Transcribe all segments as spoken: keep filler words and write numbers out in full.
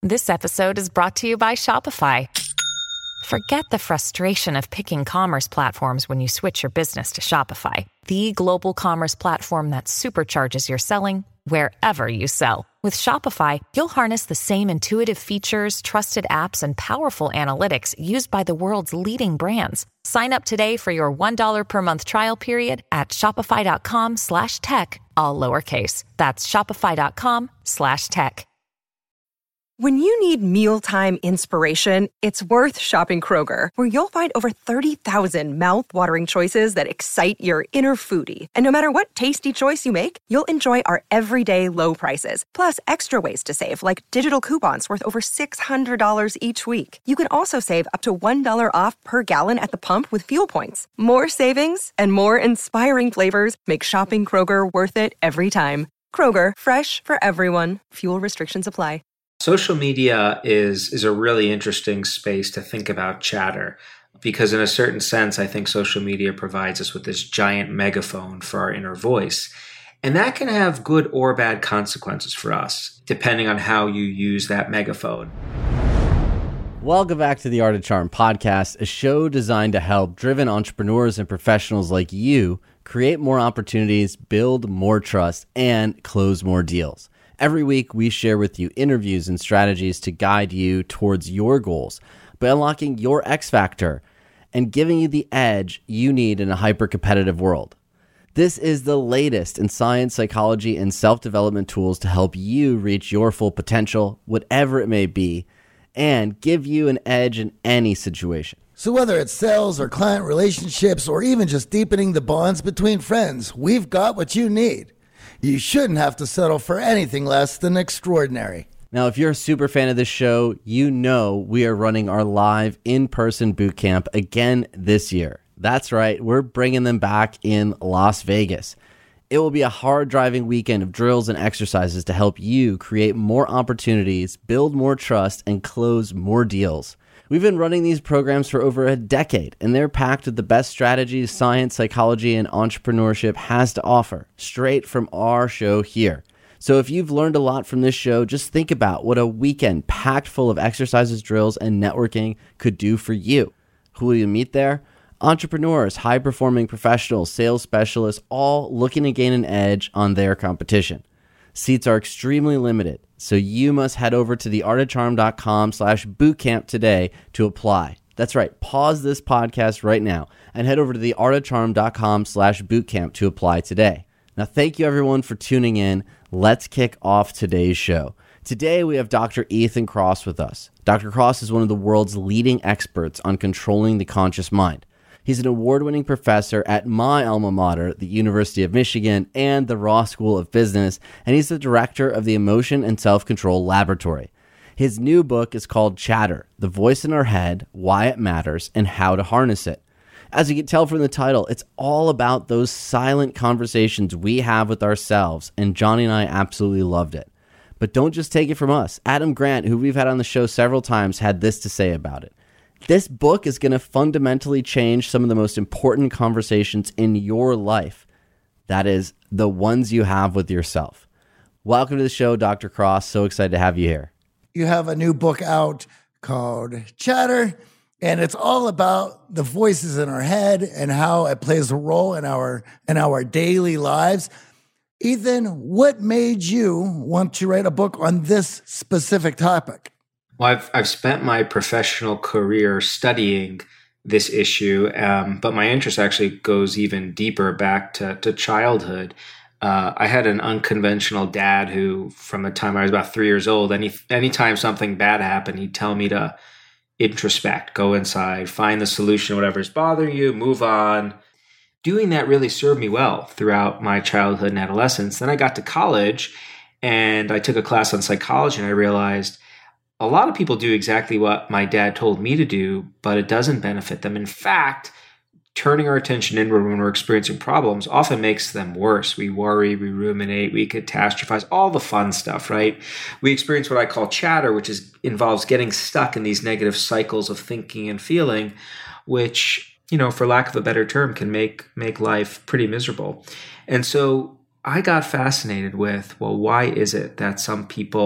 This episode is brought to you by Shopify. Forget the frustration of picking commerce platforms when you switch your business to Shopify, the global commerce platform that supercharges your selling wherever you sell. With Shopify, you'll harness the same intuitive features, trusted apps, and powerful analytics used by the world's leading brands. Sign up today for your one dollar per month trial period at shopify.com slash tech, all lowercase. That's shopify.com slash tech. When you need mealtime inspiration, it's worth shopping Kroger, where you'll find over thirty thousand mouth-watering choices that excite your inner foodie. And no matter what tasty choice you make, you'll enjoy our everyday low prices, plus extra ways to save, like digital coupons worth over six hundred dollars each week. You can also save up to one dollar off per gallon at the pump with fuel points. More savings and more inspiring flavors make shopping Kroger worth it every time. Kroger, fresh for everyone. Fuel restrictions apply. Social media is is a really interesting space to think about chatter, because in a certain sense, I think social media provides us with this giant megaphone for our inner voice. And that can have good or bad consequences for us, depending on how you use that megaphone. Welcome back to the Art of Charm podcast, a show designed to help driven entrepreneurs and professionals like you create more opportunities, build more trust, and close more deals. Every week, we share with you interviews and strategies to guide you towards your goals by unlocking your X factor and giving you the edge you need in a hyper-competitive world. This is the latest in science, psychology, and self-development tools to help you reach your full potential, whatever it may be, and give you an edge in any situation. So whether it's sales or client relationships or even just deepening the bonds between friends, we've got what you need. You shouldn't have to settle for anything less than extraordinary. Now, if you're a super fan of this show, you know we are running our live in-person boot camp again this year. That's right, we're bringing them back in Las Vegas. It will be a hard-driving weekend of drills and exercises to help you create more opportunities, build more trust, and close more deals. We've been running these programs for over a decade, and they're packed with the best strategies science, psychology, and entrepreneurship has to offer, straight from our show here. So if you've learned a lot from this show, just think about what a weekend packed full of exercises, drills, and networking could do for you. Who will you meet there? Entrepreneurs, high-performing professionals, sales specialists, all looking to gain an edge on their competition. Seats are extremely limited, so you must head over to theartofcharm.com slash bootcamp today to apply. That's right, pause this podcast right now and head over to theartofcharm.com slash bootcamp to apply today. Now, thank you everyone for tuning in. Let's kick off today's show. Today, we have Doctor Ethan Kross with us. Doctor Kross is one of the world's leading experts on controlling the conscious mind. He's an award-winning professor at my alma mater, the University of Michigan, and the Ross School of Business, and he's the director of the Emotion and Self-Control Laboratory. His new book is called Chatter, The Voice in Our Head, Why It Matters, and How to Harness It. As you can tell from the title, it's all about those silent conversations we have with ourselves, and Johnny and I absolutely loved it. But don't just take it from us. Adam Grant, who we've had on the show several times, had this to say about it. This book is going to fundamentally change some of the most important conversations in your life. That is, the ones you have with yourself. Welcome to the show, Doctor Kross. So excited to have you here. You have a new book out called Chatter, and it's all about the voices in our head and how it plays a role in our in our daily lives. Ethan, what made you want to write a book on this specific topic? Well, I've I've spent my professional career studying this issue, um, but my interest actually goes even deeper back to, to childhood. Uh, I had an unconventional dad who, from the time I was about three years old, any anytime something bad happened, he'd tell me to introspect, go inside, find the solution to whatever's bothering you, move on. Doing that really served me well throughout my childhood and adolescence. Then I got to college, and I took a class on psychology, and I realized a lot of people do exactly what my dad told me to do, but it doesn't benefit them. In fact, turning our attention inward when we're experiencing problems often makes them worse. We worry, we ruminate, we catastrophize, all the fun stuff, right? We experience what I call chatter, which is involves getting stuck in these negative cycles of thinking and feeling, which, you know, for lack of a better term, can make make life pretty miserable. And so I got fascinated with, well, why is it that some people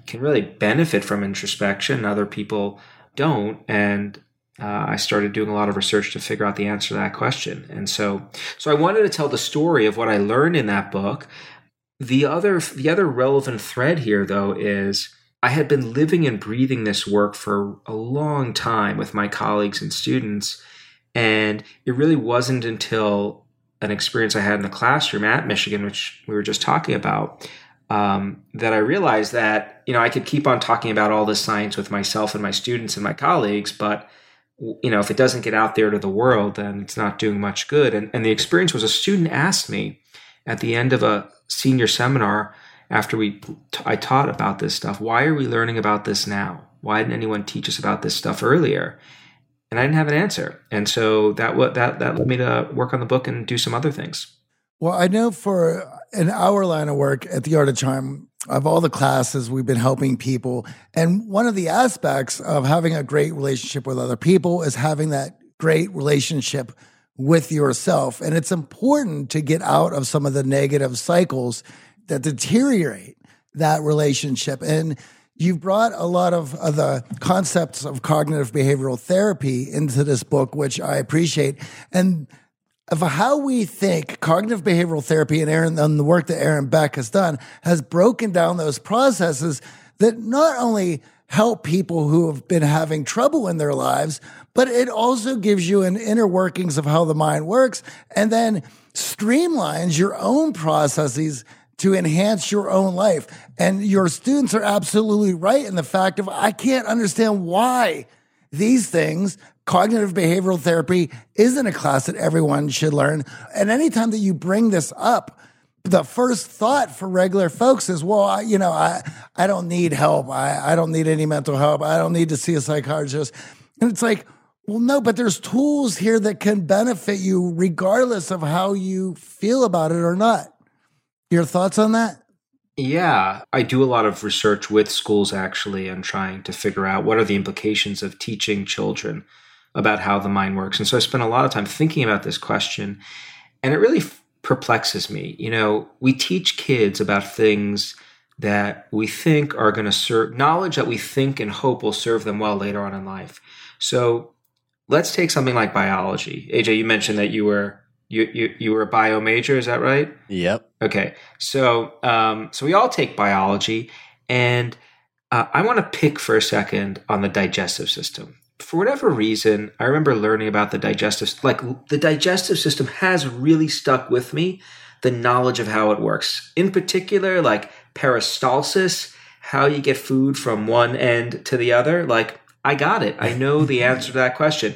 can really benefit from introspection. Other people don't. And uh, I started doing a lot of research to figure out the answer to that question. And so, so I wanted to tell the story of what I learned in that book. The other, the other relevant thread here, though, is I had been living and breathing this work for a long time with my colleagues and students. And it really wasn't until an experience I had in the classroom at Michigan, which we were just talking about, um, that I realized that, you know, I could keep on talking about all this science with myself and my students and my colleagues, but, you know, if it doesn't get out there to the world, then it's not doing much good. And, and the experience was a student asked me at the end of a senior seminar, after we I taught about this stuff, why are we learning about this now? Why didn't anyone teach us about this stuff earlier? And I didn't have an answer. And so that that that led me to work on the book and do some other things. Well, I know for in our line of work at the Art of Charm, of all the classes, we've been helping people. And one of the aspects of having a great relationship with other people is having that great relationship with yourself. And it's important to get out of some of the negative cycles that deteriorate that relationship. And you've brought a lot of, of the concepts of cognitive behavioral therapy into this book, which I appreciate. And of how we think cognitive behavioral therapy and Aaron, and the work that Aaron Beck has done has broken down those processes that not only help people who have been having trouble in their lives, but it also gives you an inner workings of how the mind works and then streamlines your own processes to enhance your own life. And your students are absolutely right in the fact of, I can't understand why these things, cognitive behavioral therapy, isn't a class that everyone should learn. And anytime that you bring this up, the first thought for regular folks is, well, I, you know, I, I don't need help. I, I don't need any mental help. I don't need to see a psychiatrist. And it's like, well, no, but there's tools here that can benefit you regardless of how you feel about it or not. Your thoughts on that? Yeah, I do a lot of research with schools actually and trying to figure out what are the implications of teaching children about how the mind works. And so I spent a lot of time thinking about this question, and it really f- perplexes me. You know, we teach kids about things that we think are going to serve, knowledge that we think and hope will serve them well later on in life. So let's take something like biology. A J, you mentioned that you were You, you you were a bio major, is that right? Yep. Okay. So um, so we all take biology, and uh, I want to pick for a second on the digestive system. For whatever reason, I remember learning about the digestive, like the digestive system has really stuck with me, the knowledge of how it works. In particular, like peristalsis, how you get food from one end to the other. Like, I got it. I know the answer to that question.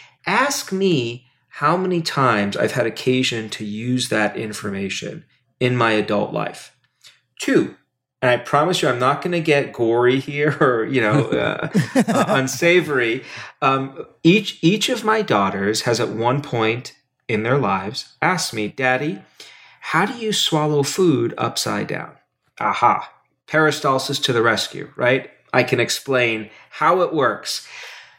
Ask me how many times I've had occasion to use that information in my adult life. Two, and I promise you I'm not going to get gory here or, you know, uh, uh, unsavory. Um, each, each of my daughters has at one point in their lives asked me, Daddy, how do you swallow food upside down? Aha, peristalsis to the rescue, right? I can explain how it works.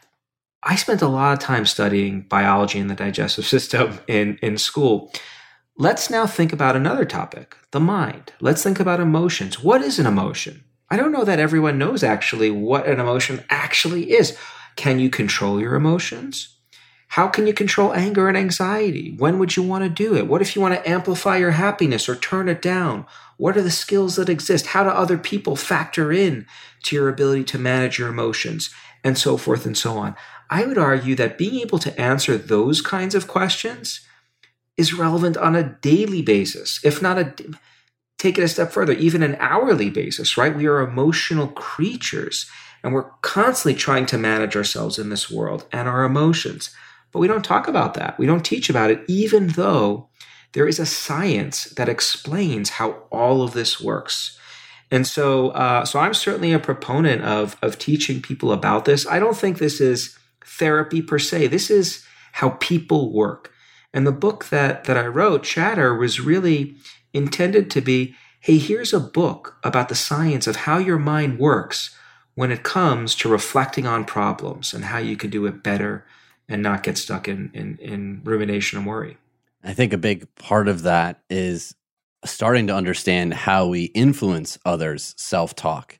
I spent a lot of time studying biology and the digestive system in, in school. Let's now think about another topic, the mind. Let's think about emotions. What is an emotion? I don't know that everyone knows actually what an emotion actually is. Can you control your emotions? How can you control anger and anxiety? When would you want to do it? What if you want to amplify your happiness or turn it down? What are the skills that exist? How do other people factor in to your ability to manage your emotions? And so forth and so on. I would argue that being able to answer those kinds of questions is relevant on a daily basis, if not a, take it a step further, even an hourly basis, right? We are emotional creatures, and we're constantly trying to manage ourselves in this world and our emotions. But we don't talk about that. We don't teach about it, even though there is a science that explains how all of this works. And so, uh, so I'm certainly a proponent of, of teaching people about this. I don't think this is therapy per se. This is how people work. And the book that, that I wrote, Chatter, was really intended to be, hey, here's a book about the science of how your mind works when it comes to reflecting on problems and how you can do it better and not get stuck in, in, in rumination and worry. I think a big part of that is starting to understand how we influence others' self-talk.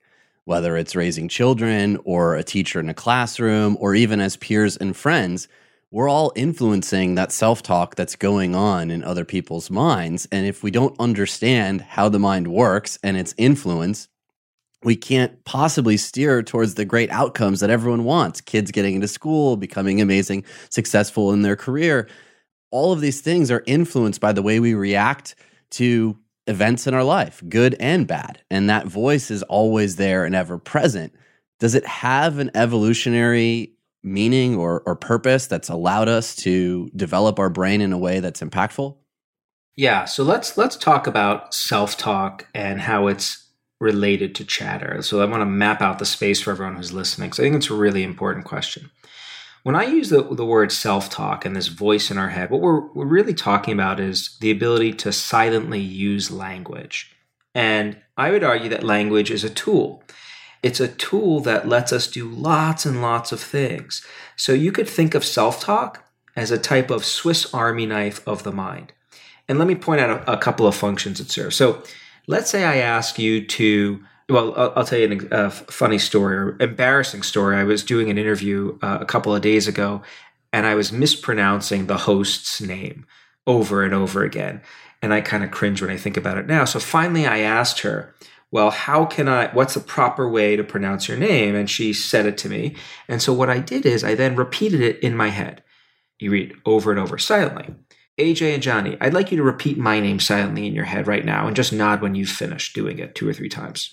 whether it's raising children or a teacher in a classroom or even as peers and friends, we're all influencing that self-talk that's going on in other people's minds. And if we don't understand how the mind works and its influence, we can't possibly steer towards the great outcomes that everyone wants. Kids getting into school, becoming amazing, successful in their career. All of these things are influenced by the way we react to events in our life, good and bad. And that voice is always there and ever present. Does it have an evolutionary meaning or, or purpose that's allowed us to develop our brain in a way that's impactful? Yeah, so let's let's talk about self-talk and how it's related to chatter. So I want to map out the space for everyone who's listening. So I think it's a really important question. When I use the, the word self-talk and this voice in our head, what we're, we're really talking about is the ability to silently use language. And I would argue that language is a tool. It's a tool that lets us do lots and lots of things. So you could think of self-talk as a type of Swiss Army knife of the mind. And let me point out a, a couple of functions it serves. So let's say I ask you to, well, I'll, I'll tell you a funny story or embarrassing story. I was doing an interview uh, a couple of days ago, and I was mispronouncing the host's name over and over again. And I kind of cringe when I think about it now. So finally I asked her, well, how can I, what's the proper way to pronounce your name? And she said it to me. And so what I did is I then repeated it in my head. You read over and over silently. A J and Johnny, I'd like you to repeat my name silently in your head right now and just nod when you've finished doing it two or three times.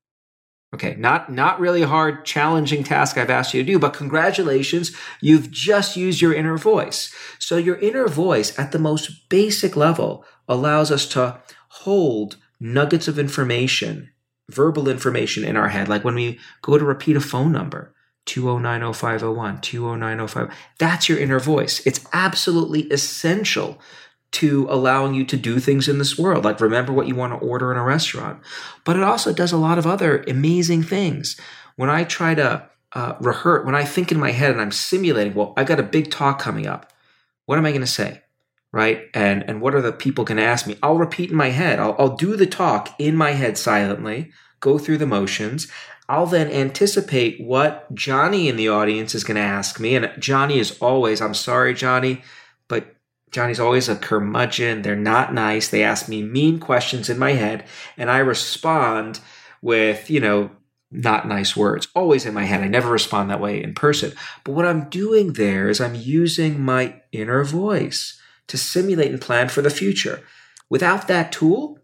Okay, not, not really a hard, challenging task I've asked you to do, but congratulations, you've just used your inner voice. So your inner voice at the most basic level allows us to hold nuggets of information, verbal information in our head, like when we go to repeat a phone number, two oh nine oh five oh one, two oh nine oh five. That's your inner voice. It's absolutely essential to allowing you to do things in this world, like remember what you want to order in a restaurant. But it also does a lot of other amazing things. When I try to uh, rehearse, when I think in my head and I'm simulating, well, I got a big talk coming up. What am I going to say? Right? And and what are the people going to ask me? I'll repeat in my head. I'll, I'll do the talk in my head silently, go through the motions. I'll then anticipate what Johnny in the audience is going to ask me. And Johnny is always, I'm sorry, Johnny, but Johnny's always a curmudgeon. They're not nice. They ask me mean questions in my head, and I respond with, you know, not nice words, always in my head. I never respond that way in person. But what I'm doing there is I'm using my inner voice to simulate and plan for the future. Without that tool,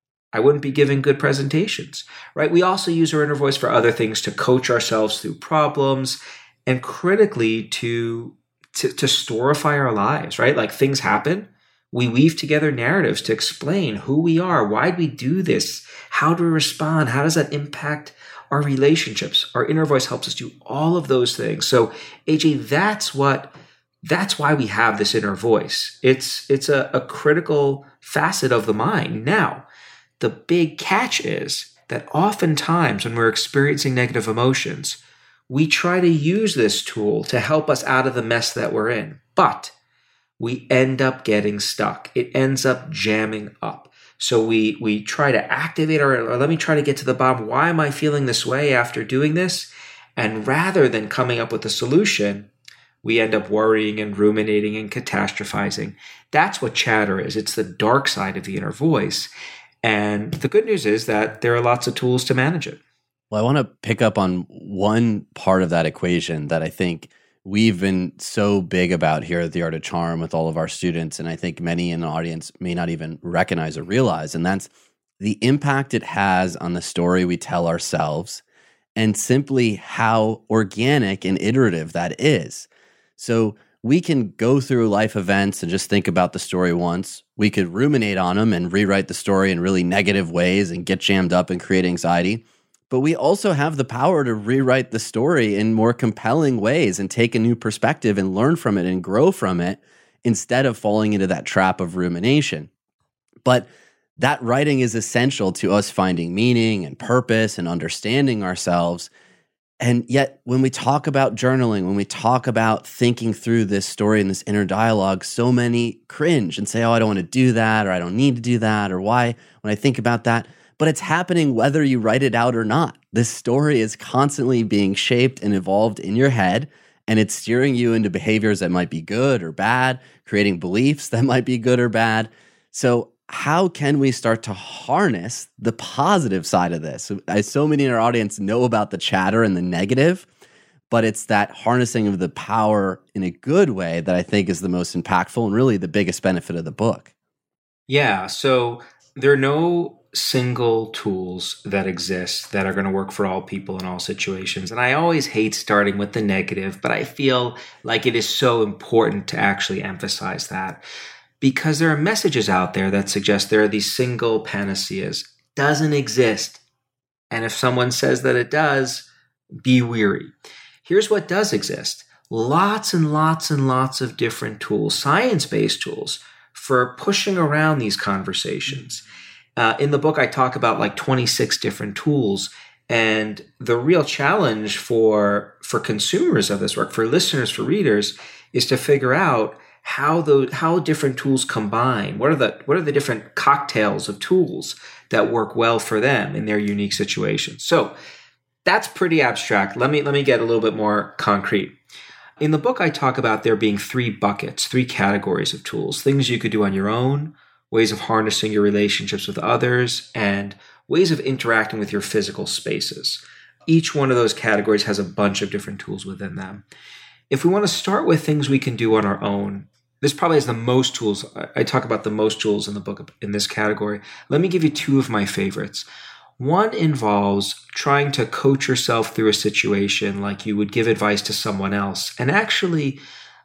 I wouldn't be giving good presentations, right? We also use our inner voice for other things, to coach ourselves through problems, and critically to, to, to storify our lives, right? Like things happen. We weave together narratives to explain who we are. Why'd we do this? How do we respond? How does that impact our relationships? Our inner voice helps us do all of those things. So A J, that's what, that's why we have this inner voice. It's, it's a, a critical facet of the mind. Now, the big catch is that oftentimes when we're experiencing negative emotions, we try to use this tool to help us out of the mess that we're in, but we end up getting stuck. It ends up jamming up. So we we try to activate our, or let me try to get to the bottom. Why am I feeling this way after doing this? And rather than coming up with a solution, we end up worrying and ruminating and catastrophizing. That's what chatter is. It's the dark side of the inner voice. And the good news is that there are lots of tools to manage it. Well, I want to pick up on one part of that equation that I think we've been so big about here at The Art of Charm with all of our students, and I think many in the audience may not even recognize or realize, and that's the impact it has on the story we tell ourselves and simply how organic and iterative that is. So we can go through life events and just think about the story once. We could ruminate on them and rewrite the story in really negative ways and get jammed up and create anxiety. But we also have the power to rewrite the story in more compelling ways and take a new perspective and learn from it and grow from it instead of falling into that trap of rumination. But that writing is essential to us finding meaning and purpose and understanding ourselves. And yet, when we talk about journaling, when we talk about thinking through this story and this inner dialogue, so many cringe and say, oh, I don't want to do that, or I don't need to do that, or why when I think about that. But it's happening whether you write it out or not. This story is constantly being shaped and evolved in your head, and it's steering you into behaviors that might be good or bad, creating beliefs that might be good or bad. So how can we start to harness the positive side of this? As so many in our audience know about the chatter and the negative, but it's that harnessing of the power in a good way that I think is the most impactful and really the biggest benefit of the book. Yeah, so there are no single tools that exist that are going to work for all people in all situations. And I always hate starting with the negative, but I feel like it is so important to actually emphasize that, because there are messages out there that suggest there are these single panaceas. Doesn't exist. And if someone says that it does, be weary. Here's what does exist. Lots and lots and lots of different tools, science-based tools, for pushing around these conversations. Uh, in the book, I talk about like twenty-six different tools. And the real challenge for, for consumers of this work, for listeners, for readers, is to figure out how the how different tools combine. What are the what are the different cocktails of tools that work well for them in their unique situation? So that's pretty abstract. Let me let me get a little bit more concrete. In the book, I talk about there being three buckets, three categories of tools: things you could do on your own, ways of harnessing your relationships with others, and ways of interacting with your physical spaces. Each one of those categories has a bunch of different tools within them. If we want to start with things we can do on our own, this probably has the most tools. I talk about the most tools in the book in this category. Let me give you two of my favorites. One involves trying to coach yourself through a situation like you would give advice to someone else, and actually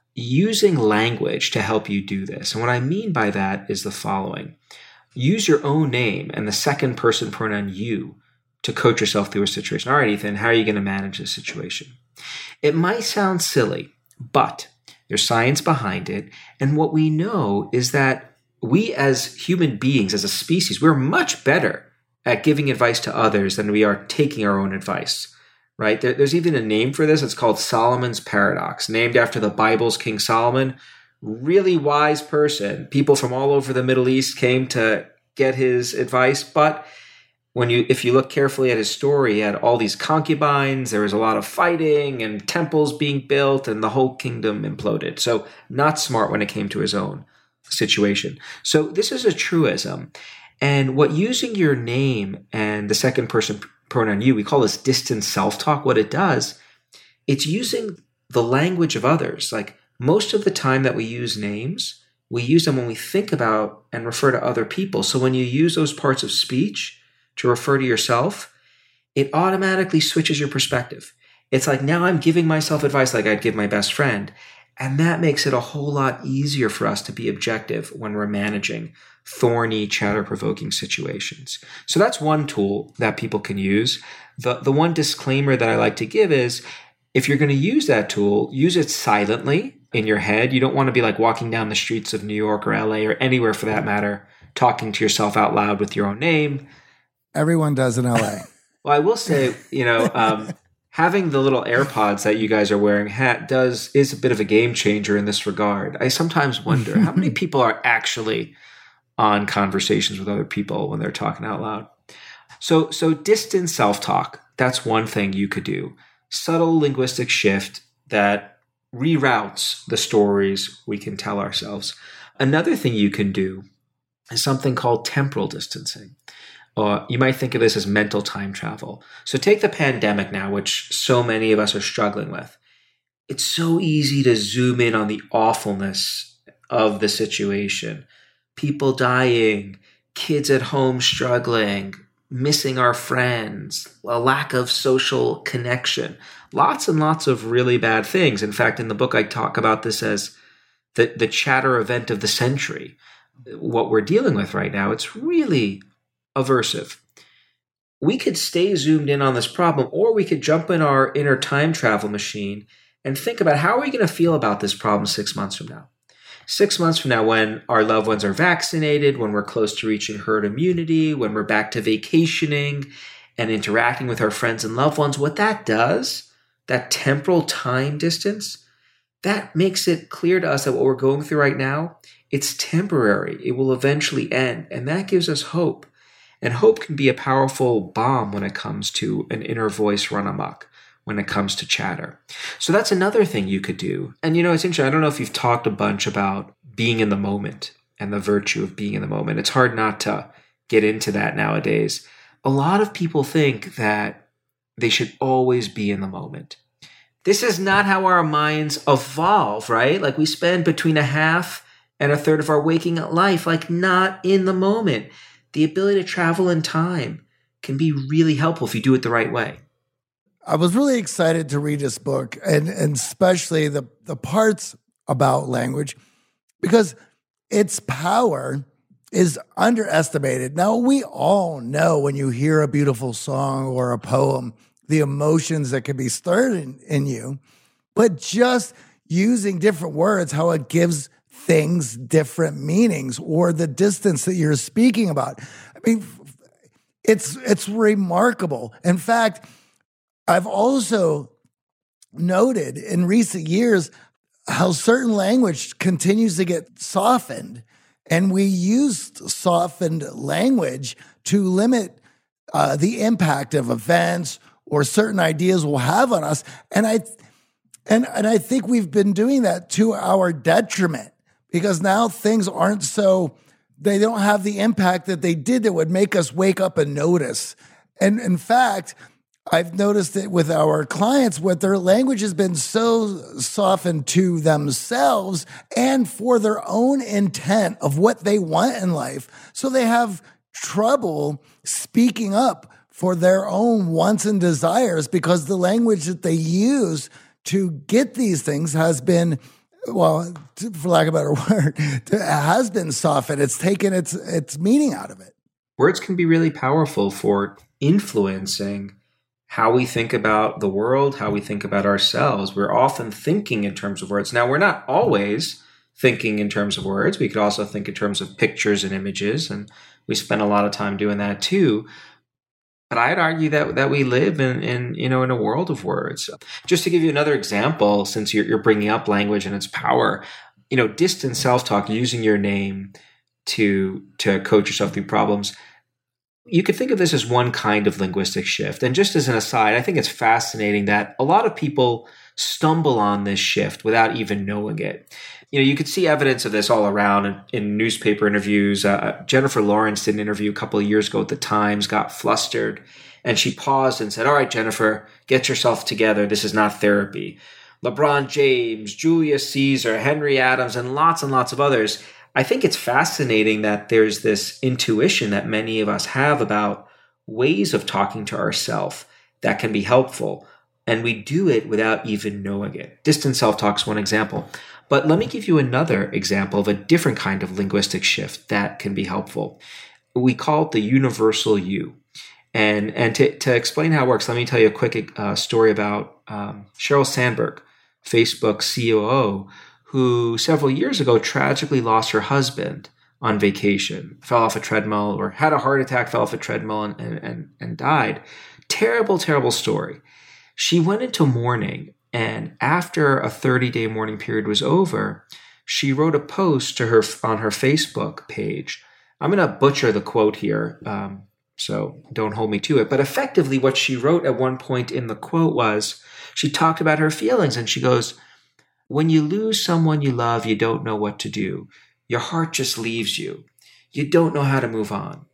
using language to help you do this. And what I mean by that is the following. Use your own name and the second person pronoun you to coach yourself through a situation. All right, Ethan, how are you going to manage this situation? It might sound silly, but there's science behind it. And what we know is that we as human beings, as a species, we're much better at giving advice to others than we are taking our own advice, right? There, there's even a name for this. It's called Solomon's Paradox, named after the Bible's King Solomon. Really wise person. People from all over the Middle East came to get his advice. But when you, if you look carefully at his story, he had all these concubines. There was a lot of fighting and temples being built, and the whole kingdom imploded. So not smart when it came to his own situation. So this is a truism. And what using your name and the second person pronoun you, we call this distant self-talk. What it does, it's using the language of others. Like, most of the time that we use names, we use them when we think about and refer to other people. So when you use those parts of speech to refer to yourself, it automatically switches your perspective. It's like, now I'm giving myself advice like I'd give my best friend. And that makes it a whole lot easier for us to be objective when we're managing thorny, chatter-provoking situations. So that's one tool that people can use. The, the one disclaimer that I like to give is, if you're going to use that tool, use it silently in your head. You don't want to be like walking down the streets of New York or L A or anywhere for that matter, talking to yourself out loud with your own name. Everyone does in L A. Well, I will say, you know, um, having the little AirPods that you guys are wearing hat does is a bit of a game changer in this regard. I sometimes wonder how many people are actually on conversations with other people when they're talking out loud. So, so distant self-talk, that's one thing you could do. Subtle linguistic shift that reroutes the stories we can tell ourselves. Another thing you can do is something called temporal distancing. Uh, you might think of this as mental time travel. So take the pandemic now, which so many of us are struggling with. It's so easy to zoom in on the awfulness of the situation. People dying, kids at home struggling, missing our friends, a lack of social connection, lots and lots of really bad things. In fact, in the book, I talk about this as the, the chatter event of the century. What we're dealing with right now, it's really aversive. We could stay zoomed in on this problem, or we could jump in our inner time travel machine and think about, how are we going to feel about this problem six months from now? Six months from now, when our loved ones are vaccinated, when we're close to reaching herd immunity, when we're back to vacationing and interacting with our friends and loved ones, what that does, that temporal time distance, that makes it clear to us that what we're going through right now, it's temporary. It will eventually end. And that gives us hope. And hope can be a powerful bomb when it comes to an inner voice run amok, when it comes to chatter. So that's another thing you could do. And you know, it's interesting. I don't know if you've talked a bunch about being in the moment and the virtue of being in the moment. It's hard not to get into that nowadays. A lot of people think that they should always be in the moment. This is not how our minds evolve, right? Like we spend between a half and a third of our waking life, like not in the moment. The ability to travel in time can be really helpful if you do it the right way. I was really excited to read this book, and, and especially the, the parts about language, because its power is underestimated. Now, we all know when you hear a beautiful song or a poem, the emotions that can be stirred in, in you, but just using different words, how it gives things different meanings, or the distance that you're speaking about. I mean, it's it's remarkable. In fact, I've also noted in recent years how certain language continues to get softened, and we used softened language to limit uh, the impact of events or certain ideas will have on us. And I, and, and I think we've been doing that to our detriment, because now things aren't so, they don't have the impact that they did that would make us wake up and notice. And in fact, I've noticed it with our clients, what their language has been so softened to themselves and for their own intent of what they want in life. So they have trouble speaking up for their own wants and desires, because the language that they use to get these things has been, well, for lack of a better word, has been softened. It's taken its its meaning out of it. Words can be really powerful for influencing how we think about the world, how we think about ourselves. We're often thinking in terms of words. Now, we're not always thinking in terms of words. We could also think in terms of pictures and images, and we spend a lot of time doing that too. But I'd argue that that we live in, in you know in a world of words. Just to give you another example, since you're, you're bringing up language and its power, you know, distant self-talk, using your name to to coach yourself through problems. You could think of this as one kind of linguistic shift. And just as an aside, I think it's fascinating that a lot of people stumble on this shift without even knowing it. You know, you could see evidence of this all around in, in newspaper interviews. Uh, Jennifer Lawrence did an interview a couple of years ago at the Times, got flustered, and she paused and said, "All right, Jennifer, get yourself together. This is not therapy." LeBron James, Julius Caesar, Henry Adams, and lots and lots of others. I think it's fascinating that there's this intuition that many of us have about ways of talking to ourselves that can be helpful, and we do it without even knowing it. Distant self-talk is one example. But let me give you another example of a different kind of linguistic shift that can be helpful. We call it the universal you. And, and to, to explain how it works, let me tell you a quick uh, story about um, Sheryl Sandberg, Facebook C O O, who several years ago tragically lost her husband on vacation, fell off a treadmill or had a heart attack, fell off a treadmill and, and, and died. Terrible, terrible story. She went into mourning, and after a thirty-day mourning period was over, she wrote a post to her on her Facebook page. I'm going to butcher the quote here, um, so don't hold me to it. But effectively what she wrote at one point in the quote was, she talked about her feelings, and she goes, "When you lose someone you love, you don't know what to do. Your heart just leaves you. You don't know how to move on."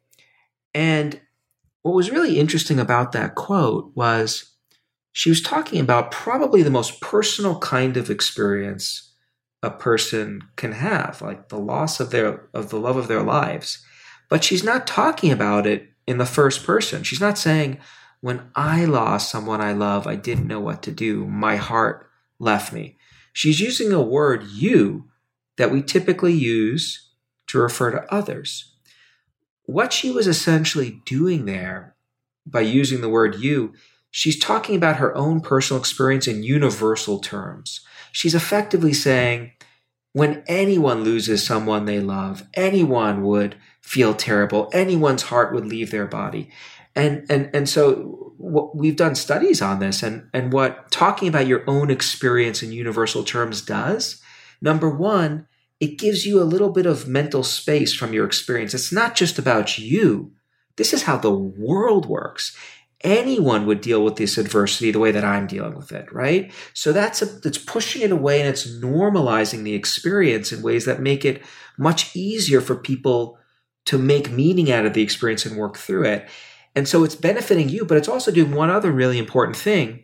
And what was really interesting about that quote was she was talking about probably the most personal kind of experience a person can have, like the loss of their of the love of their lives. But she's not talking about it in the first person. She's not saying, "When I lost someone I love, I didn't know what to do. My heart left me." She's using a word, you, that we typically use to refer to others. What she was essentially doing there by using the word you, she's talking about her own personal experience in universal terms. She's effectively saying, when anyone loses someone they love, anyone would feel terrible. Anyone's heart would leave their body. And, and, and so what, we've done studies on this, and, and what talking about your own experience in universal terms does, number one, it gives you a little bit of mental space from your experience. It's not just about you. this is how the world works. Anyone would deal with this adversity the way that I'm dealing with it, right? So that's a, it's pushing it away, and it's normalizing the experience in ways that make it much easier for people to make meaning out of the experience and work through it. And so it's benefiting you, but it's also doing one other really important thing.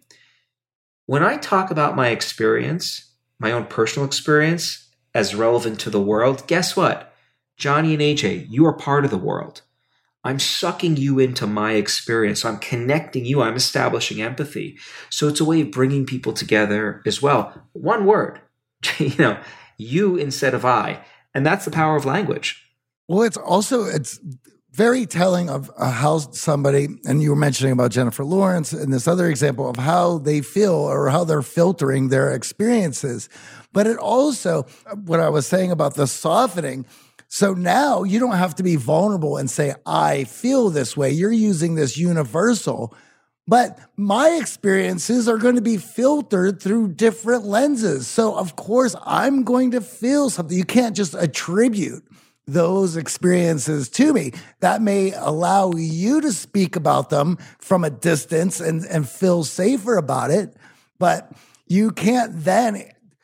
When I talk about my experience, my own personal experience as relevant to the world, guess what? Johnny and A J, you are part of the world. I'm sucking you into my experience. I'm connecting you. I'm establishing empathy. So it's a way of bringing people together as well. One word, you know, you instead of I. And that's the power of language. Well, it's also, it's very telling of uh, how somebody, and you were mentioning about Jennifer Lawrence and this other example of how they feel or how they're filtering their experiences. But it also, what I was saying about the softening, so now you don't have to be vulnerable and say, I feel this way. You're using this universal, but my experiences are going to be filtered through different lenses. So of course I'm going to feel something. You can't just attribute those experiences to me. That may allow you to speak about them from a distance and, and feel safer about it, but you can't then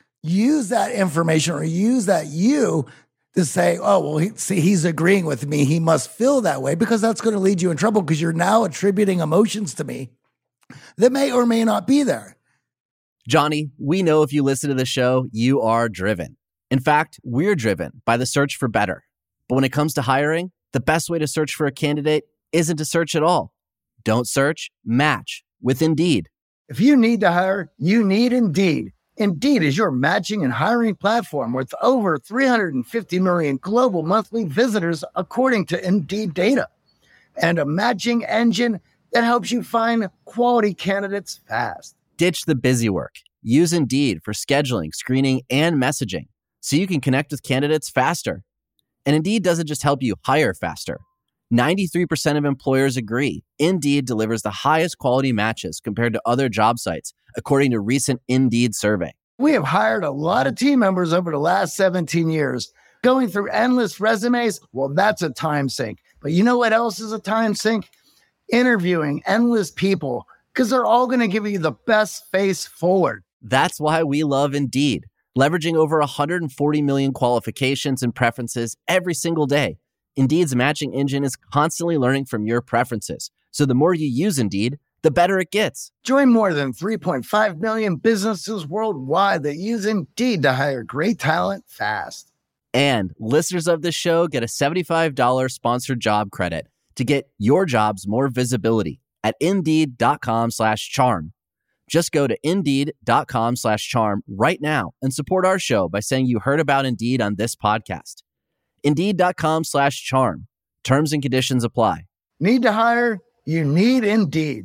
use that information or use that you to say, oh, well, he, see, he's agreeing with me. He must feel that way, because that's going to lead you in trouble, because you're now attributing emotions to me that may or may not be there. Johnny, we know if you listen to the show, you are driven. In fact, we're driven by the search for better. But when it comes to hiring, the best way to search for a candidate isn't to search at all. Don't search, match with Indeed. If you need to hire, you need Indeed. Indeed is your matching and hiring platform with over three hundred fifty million global monthly visitors, according to Indeed data, and a matching engine that helps you find quality candidates fast. Ditch the busy work. Use Indeed for scheduling, screening, and messaging so you can connect with candidates faster. And Indeed doesn't just help you hire faster. ninety-three percent of employers agree Indeed delivers the highest quality matches compared to other job sites, according to a recent Indeed survey. We have hired a lot of team members over the last seventeen years. Going through endless resumes, well, that's a time sink. But you know what else is a time sink? Interviewing endless people, because they're all going to give you the best face forward. That's why we love Indeed, leveraging over one hundred forty million qualifications and preferences every single day. Indeed's matching engine is constantly learning from your preferences. So the more you use Indeed, the better it gets. Join more than three point five million businesses worldwide that use Indeed to hire great talent fast. And listeners of this show get a seventy-five dollars sponsored job credit to get your jobs more visibility at Indeed.com slash charm. Just go to Indeed.com slash charm right now and support our show by saying you heard about Indeed on this podcast. Indeed.com slash charm. Terms and conditions apply. Need to hire? You need Indeed.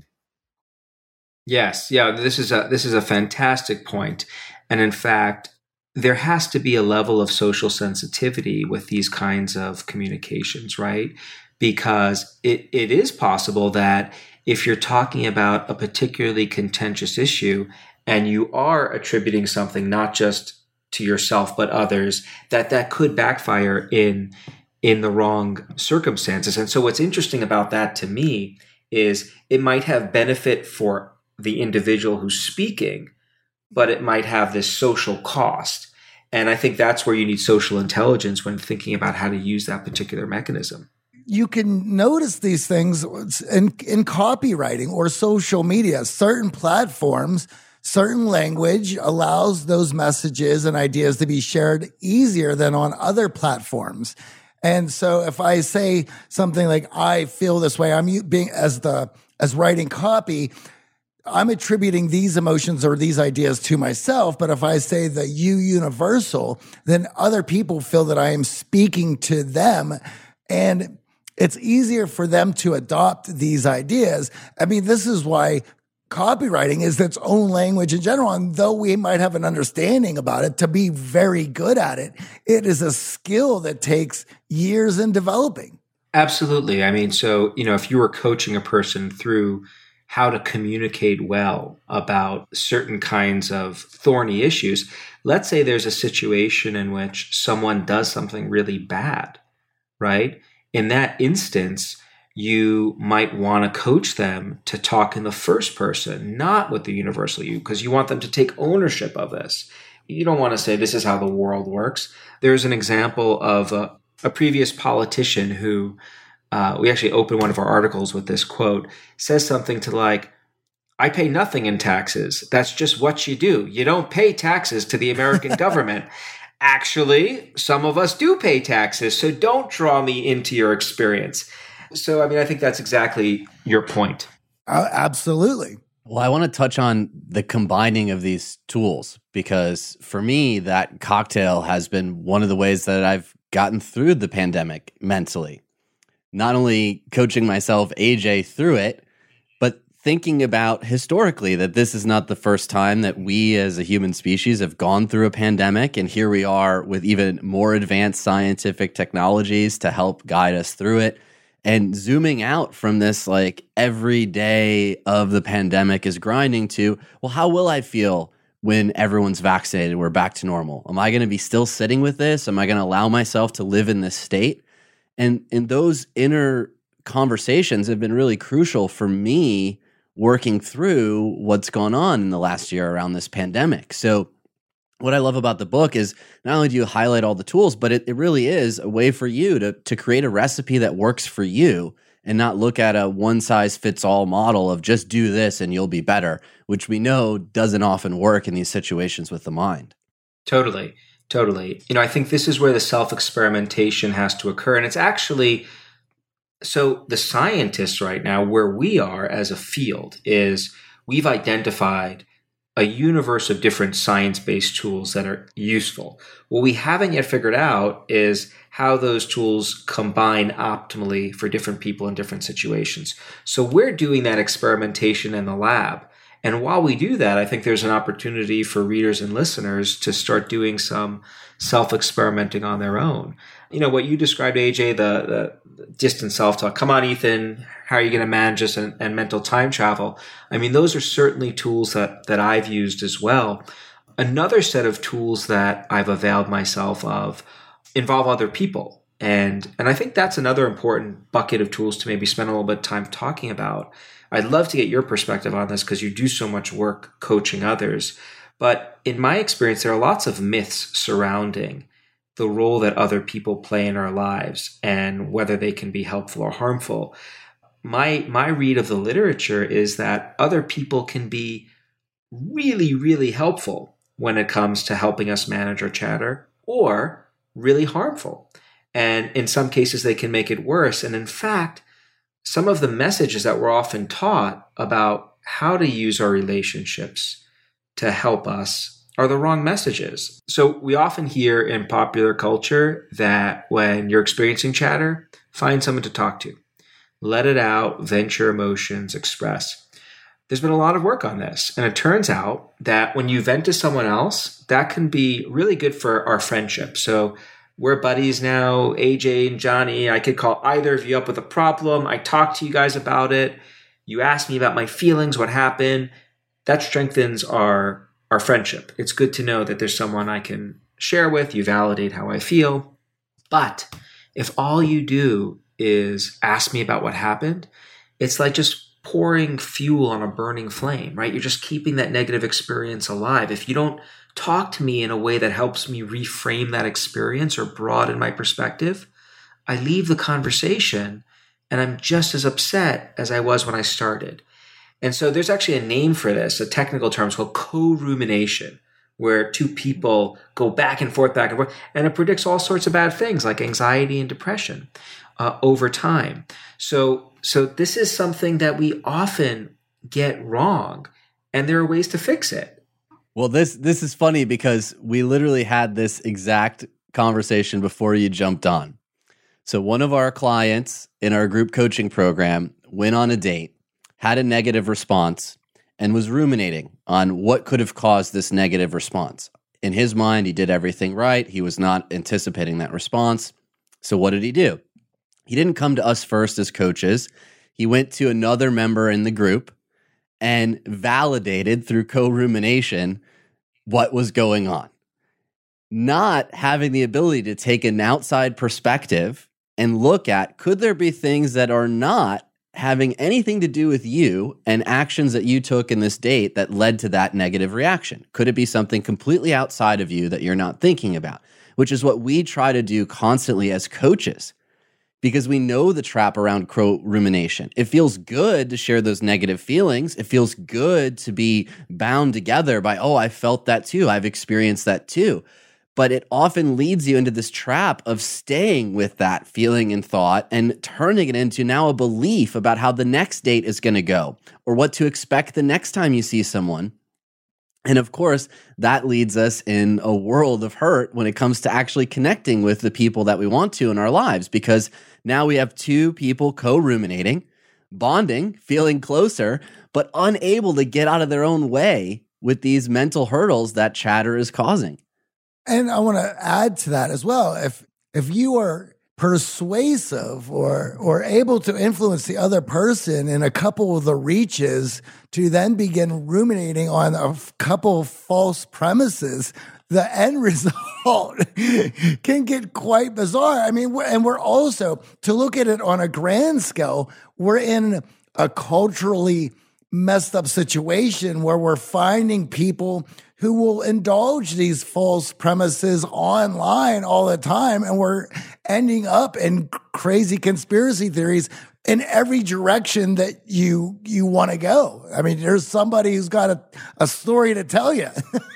Yes, yeah, this is a this is a fantastic point. And in fact, there has to be a level of social sensitivity with these kinds of communications, right? Because it, it is possible that if you're talking about a particularly contentious issue and you are attributing something not just to yourself but others, that that could backfire in in the wrong circumstances. And so what's interesting about that to me is it might have benefit for the individual who's speaking, but it might have this social cost. And I think that's where you need social intelligence when thinking about how to use that particular mechanism. You can notice these things in, in copywriting or social media. Certain platforms, certain language allows those messages and ideas to be shared easier than on other platforms. And so if I say something like, I feel this way, I'm being as the, as writing copy, I'm attributing these emotions or these ideas to myself. But if I say the you universal, then other people feel that I am speaking to them, and it's easier for them to adopt these ideas. I mean, this is why copywriting is its own language in general. And though we might have an understanding about it, to be very good at it, it is a skill that takes years in developing. Absolutely. I mean, so, you know, if you were coaching a person through how to communicate well about certain kinds of thorny issues, let's say there's a situation in which someone does something really bad, right? In that instance, you might want to coach them to talk in the first person, not with the universal you, because you want them to take ownership of this. You don't want to say, this is how the world works. There's an example of a, a previous politician who, uh, we actually opened one of our articles with this quote, says something to like, I pay nothing in taxes. That's just what you do. You don't pay taxes to the American government. Actually, some of us do pay taxes, so don't draw me into your experience. So, I mean, I think that's exactly your point. Uh, absolutely. Well, I want to touch on the combining of these tools because for me, that cocktail has been one of the ways that I've gotten through the pandemic mentally. Not only coaching myself, A J, through it, but thinking about historically that this is not the first time that we as a human species have gone through a pandemic. And here we are with even more advanced scientific technologies to help guide us through it. And zooming out from this, like every day of the pandemic is grinding to, well, how will I feel when everyone's vaccinated? We're back to normal. Am I going to be still sitting with this? Am I going to allow myself to live in this state? And, and those inner conversations have been really crucial for me working through what's gone on in the last year around this pandemic. So what I love about the book is not only do you highlight all the tools, but it, it really is a way for you to, to create a recipe that works for you and not look at a one-size-fits-all model of just do this and you'll be better, which we know doesn't often work in these situations with the mind. Totally, totally. You know, I think this is where the self-experimentation has to occur. And it's actually, so the scientists right now, where we are as a field is we've identified a universe of different science-based tools that are useful. What we haven't yet figured out is how those tools combine optimally for different people in different situations. So we're doing that experimentation in the lab. And while we do that, I think there's an opportunity for readers and listeners to start doing some self-experimenting on their own. You know, what you described, A J, the, the distant self-talk. Come on, Ethan, how are you going to manage this and, and mental time travel? I mean, those are certainly tools that, that I've used as well. Another set of tools that I've availed myself of involve other people. And, and I think that's another important bucket of tools to maybe spend a little bit of time talking about. I'd love to get your perspective on this because you do so much work coaching others. But in my experience, there are lots of myths surrounding the role that other people play in our lives and whether they can be helpful or harmful. My, my read of the literature is that other people can be really, really helpful when it comes to helping us manage our chatter, or really harmful. And in some cases, they can make it worse. And in fact, some of the messages that we're often taught about how to use our relationships to help us are the wrong messages. So we often hear in popular culture that when you're experiencing chatter, find someone to talk to. Let it out, vent your emotions, express. There's been a lot of work on this. And it turns out that when you vent to someone else, that can be really good for our friendship. So we're buddies now, A J and Johnny. I could call either of you up with a problem. I talk to you guys about it. You ask me about my feelings, what happened. That strengthens our, our friendship. It's good to know that there's someone I can share with. You validate how I feel. But if all you do is ask me about what happened, it's like just pouring fuel on a burning flame, right? You're just keeping that negative experience alive. If you don't talk to me in a way that helps me reframe that experience or broaden my perspective, I leave the conversation and I'm just as upset as I was when I started. And so there's actually a name for this, a technical term called co-rumination, where two people go back and forth, back and forth, and it predicts all sorts of bad things like anxiety and depression uh, over time. So, so this is something that we often get wrong, and there are ways to fix it. Well, this this is funny because we literally had this exact conversation before you jumped on. So one of our clients in our group coaching program went on a date, had a negative response, and was ruminating on what could have caused this negative response. In his mind, he did everything right. He was not anticipating that response. So what did he do? He didn't come to us first as coaches. He went to another member in the group and validated through co-rumination what was going on. Not having the ability to take an outside perspective and look at, could there be things that are not having anything to do with you and actions that you took in this date that led to that negative reaction? Could it be something completely outside of you that you're not thinking about? Which is what we try to do constantly as coaches, because we know the trap around co-rumination. It feels good to share those negative feelings. It feels good to be bound together by, oh, I felt that too. I've experienced that too. But it often leads you into this trap of staying with that feeling and thought and turning it into now a belief about how the next date is going to go or what to expect the next time you see someone. And of course, that leads us in a world of hurt when it comes to actually connecting with the people that we want to in our lives, because now we have two people co-ruminating, bonding, feeling closer, but unable to get out of their own way with these mental hurdles that chatter is causing. And I want to add to that as well. If if you are persuasive or or able to influence the other person in a couple of the reaches to then begin ruminating on a couple of false premises, the end result can get quite bizarre. I mean, we're, and we're also, to look at it on a grand scale, we're in a culturally messed up situation where we're finding people who will indulge these false premises online all the time. And we're ending up in crazy conspiracy theories in every direction that you you want to go. I mean, there's somebody who's got a, a story to tell you.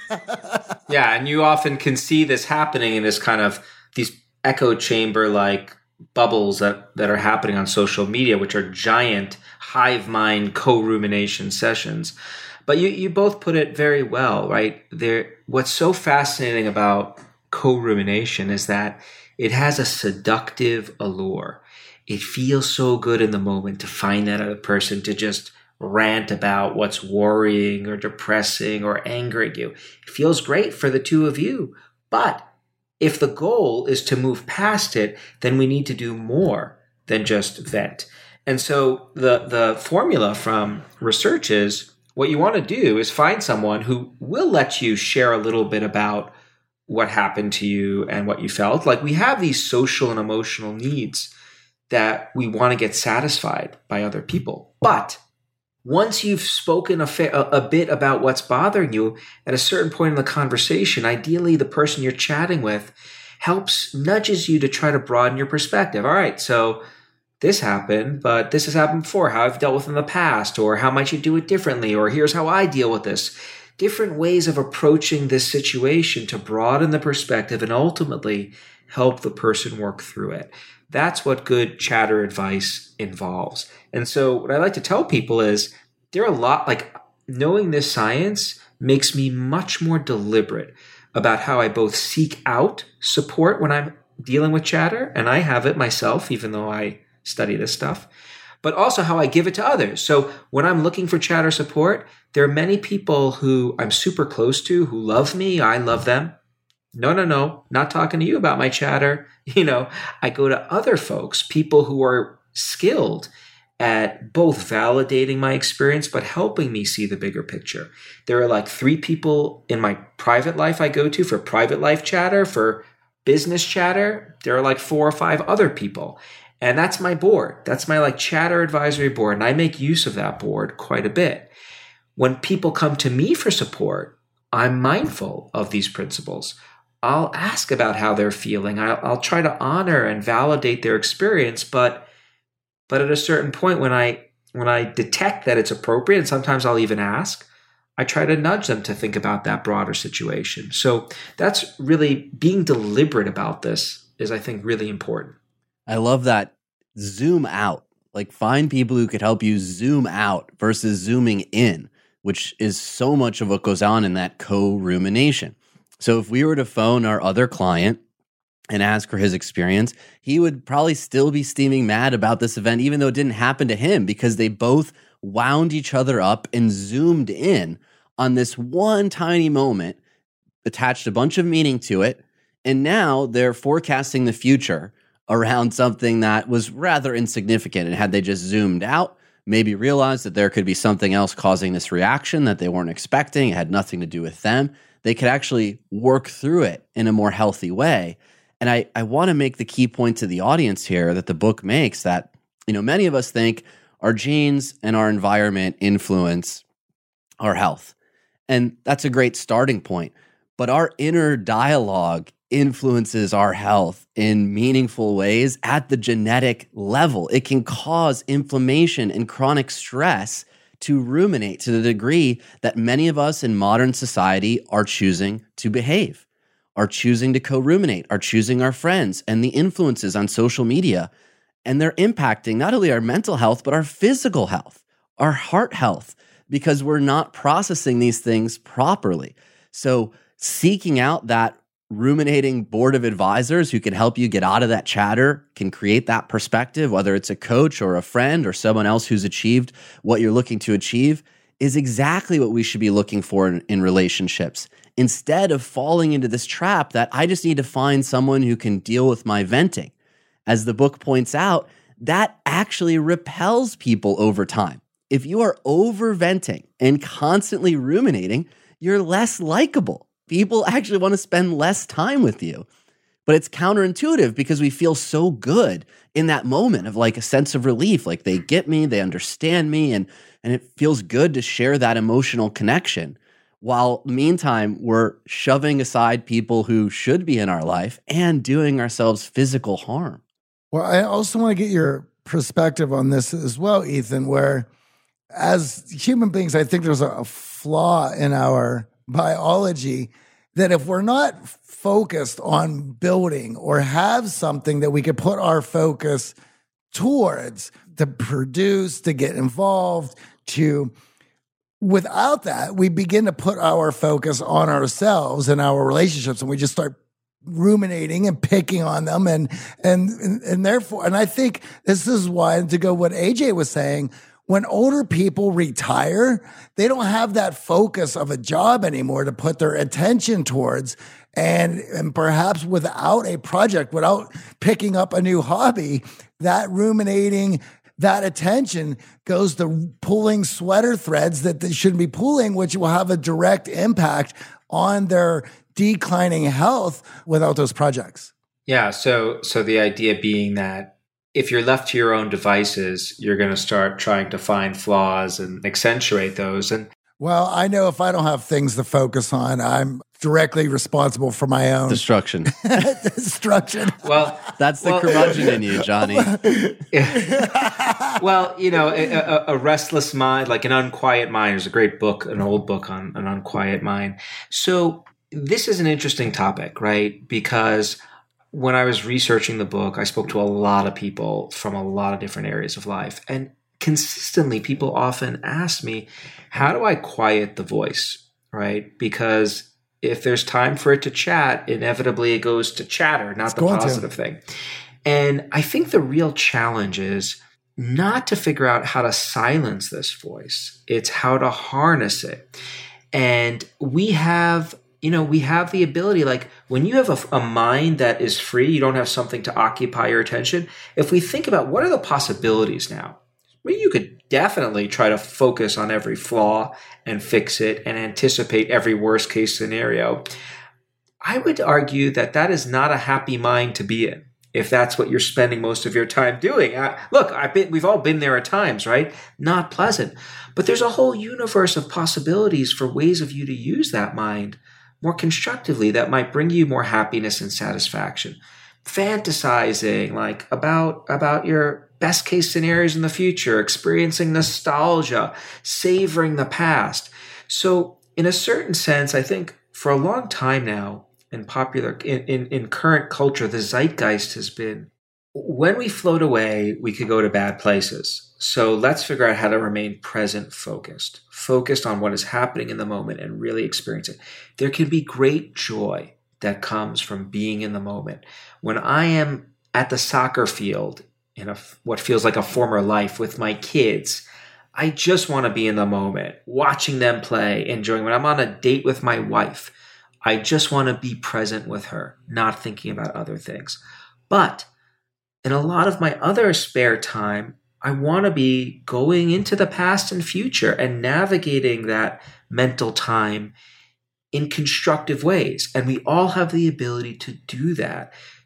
Yeah, and you often can see this happening in this kind of, these echo chamber-like bubbles that, that are happening on social media, which are giant hive mind co-rumination sessions. But you, you both put it very well, right? There, what's so fascinating about co-rumination is that it has a seductive allure. It feels so good in the moment to find that other person to just rant about what's worrying or depressing or angering you. It feels great for the two of you. But if the goal is to move past it, then we need to do more than just vent. And so the, the formula from research is, what you want to do is find someone who will let you share a little bit about what happened to you and what you felt. Like, we have these social and emotional needs that we want to get satisfied by other people. But once you've spoken a, fa- a bit about what's bothering you, at a certain point in the conversation, ideally the person you're chatting with helps, nudges you to try to broaden your perspective. All right, so this happened, but this has happened before. How I've dealt with it in the past, or how might you do it differently, or here's how I deal with this. Different ways of approaching this situation to broaden the perspective and ultimately help the person work through it. That's what good chatter advice involves. And so what I like to tell people is, there are a lot, like, knowing this science makes me much more deliberate about how I both seek out support when I'm dealing with chatter, and I have it myself, even though I study this stuff, but also how I give it to others. So when I'm looking for chatter support, there are many people who I'm super close to who love me. I love them. No, no, no, not talking to you about my chatter. You know, I go to other folks, people who are skilled at both validating my experience, but helping me see the bigger picture. There are like three people in my private life I go to for private life chatter. For business chatter, there are like four or five other people. And that's my board. That's my like chatter advisory board. And I make use of that board quite a bit. When people come to me for support, I'm mindful of these principles. I'll ask about how they're feeling. I'll, I'll try to honor and validate their experience. But, but at a certain point, when I, when I detect that it's appropriate, and sometimes I'll even ask, I try to nudge them to think about that broader situation. So that's really, being deliberate about this is, I think, really important. I love that. Zoom out. Like, find people who could help you zoom out versus zooming in, which is so much of what goes on in that co-rumination. So if we were to phone our other client and ask for his experience, he would probably still be steaming mad about this event, even though it didn't happen to him, because they both wound each other up and zoomed in on this one tiny moment, attached a bunch of meaning to it, and now they're forecasting the future around something that was rather insignificant. And had they just zoomed out, maybe realized that there could be something else causing this reaction that they weren't expecting, it had nothing to do with them, they could actually work through it in a more healthy way. And I, I want to make the key point to the audience here that the book makes that, you know, many of us think our genes and our environment influence our health. And that's a great starting point. But our inner dialogue influences our health in meaningful ways at the genetic level. It can cause inflammation and chronic stress to ruminate to the degree that many of us in modern society are choosing to behave, are choosing to co-ruminate, are choosing our friends and the influences on social media. And they're impacting not only our mental health, but our physical health, our heart health, because we're not processing these things properly. So seeking out that ruminating board of advisors who can help you get out of that chatter, can create that perspective, whether it's a coach or a friend or someone else who's achieved what you're looking to achieve, is exactly what we should be looking for in, in relationships. Instead of falling into this trap that I just need to find someone who can deal with my venting. As the book points out, that actually repels people over time. If you are over-venting and constantly ruminating, you're less likable. People actually want to spend less time with you. But it's counterintuitive because we feel so good in that moment of like a sense of relief, like they get me, they understand me, and, and it feels good to share that emotional connection. While meantime, we're shoving aside people who should be in our life and doing ourselves physical harm. Well, I also want to get your perspective on this as well, Ethan, where as human beings, I think there's a flaw in our biology that if we're not focused on building or have something that we could put our focus towards to produce, to get involved, to without that, we begin to put our focus on ourselves and our relationships, and we just start ruminating and picking on them. And, and, and, and therefore, and I think this is why, to go what A J was saying, when older people retire, they don't have that focus of a job anymore to put their attention towards. And, and perhaps without a project, without picking up a new hobby, that ruminating, that attention goes to pulling sweater threads that they shouldn't be pulling, which will have a direct impact on their declining health without those projects. Yeah. So, so the idea being that if you're left to your own devices, you're going to start trying to find flaws and accentuate those. And well, I know if I don't have things to focus on, I'm directly responsible for my own destruction. destruction. Well, that's the well, curmudgeon in you, Johnny. Well, you know, a, a restless mind, like an unquiet mind. There's a great book, an old book on an unquiet mind. So this is an interesting topic, right? Because when I was researching the book, I spoke to a lot of people from a lot of different areas of life. And consistently, people often ask me, how do I quiet the voice, right? Because if there's time for it to chat, inevitably it goes to chatter, not the positive thing. And I think the real challenge is not to figure out how to silence this voice. It's how to harness it. And we have You know, we have the ability, like when you have a, a mind that is free, you don't have something to occupy your attention. If we think about what are the possibilities now, well, you could definitely try to focus on every flaw and fix it and anticipate every worst case scenario. I would argue that that is not a happy mind to be in if that's what you're spending most of your time doing. Uh, look, I've been, we've all been there at times, right? Not pleasant. But there's a whole universe of possibilities for ways of you to use that mind more constructively that might bring you more happiness and satisfaction. Fantasizing like about, about your best case scenarios in the future, experiencing nostalgia, savoring the past. So in a certain sense, I think for a long time now in popular, in, in, in current culture, the zeitgeist has been, when we float away, we could go to bad places. So let's figure out how to remain present focused, focused on what is happening in the moment and really experience it. There can be great joy that comes from being in the moment. When I am at the soccer field in a, what feels like a former life with my kids, I just want to be in the moment, watching them play, enjoying. When I'm on a date with my wife, I just want to be present with her, not thinking about other things. But in a lot of my other spare time, I want to be going into the past and future and navigating that mental time in constructive ways. And we all have the ability to do that,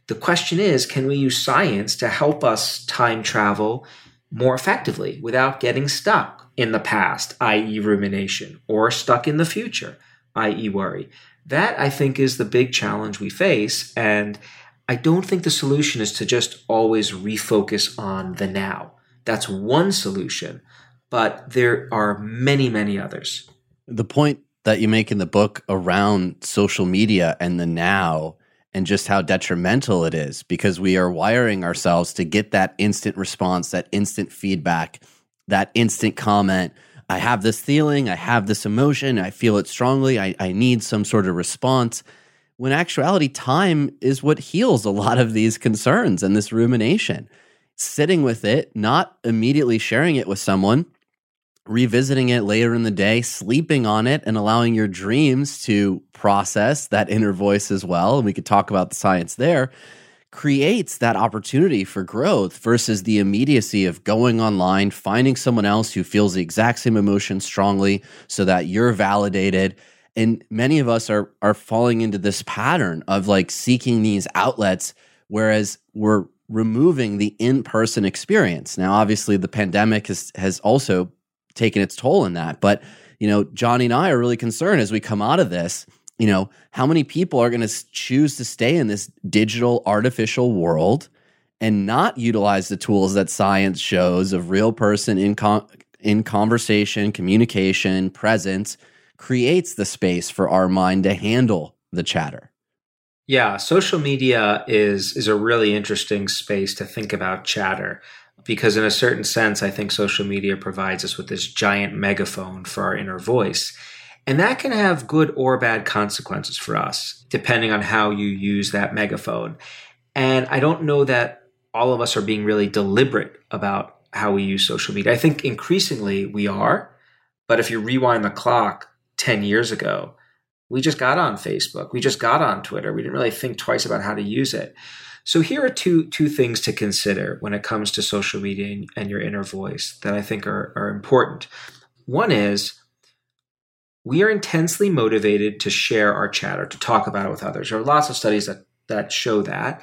The question is, can we use science to help us time travel more effectively without getting stuck in the past, that is rumination, or stuck in the future, that is worry? That, I think, is the big challenge we face. And I don't think the solution is to just always refocus on the now. That's one solution, but there are many, many others. The point that you make in the book around social media and the now, and just how detrimental it is, because we are wiring ourselves to get that instant response, that instant feedback, that instant comment. I have this feeling, I have this emotion, I feel it strongly, I, I need some sort of response. When in actuality, time is what heals a lot of these concerns and this rumination. Sitting with it, not immediately sharing it with someone, revisiting it later in the day, sleeping on it, and allowing your dreams to process that inner voice as well, and we could talk about the science there, creates that opportunity for growth versus the immediacy of going online, finding someone else who feels the exact same emotion strongly so that you're validated. And many of us are are falling into this pattern of like seeking these outlets, whereas we're removing the in-person experience. Now, obviously, the pandemic has has also taken its toll in that. But, you know, Johnny and I are really concerned as we come out of this, you know, how many people are going to choose to stay in this digital artificial world and not utilize the tools that science shows of real person in con- in conversation, communication, presence, creates the space for our mind to handle the chatter. Yeah, social media is is a really interesting space to think about chatter, because in a certain sense, I think social media provides us with this giant megaphone for our inner voice. And that can have good or bad consequences for us, depending on how you use that megaphone. And I don't know that all of us are being really deliberate about how we use social media. I think increasingly we are, but if you rewind the clock ten years ago, we just got on Facebook. We just got on Twitter. We didn't really think twice about how to use it. So here are two two things to consider when it comes to social media and, and your inner voice that I think are, are important. One is we are intensely motivated to share our chatter, to talk about it with others. There are lots of studies that, that show that.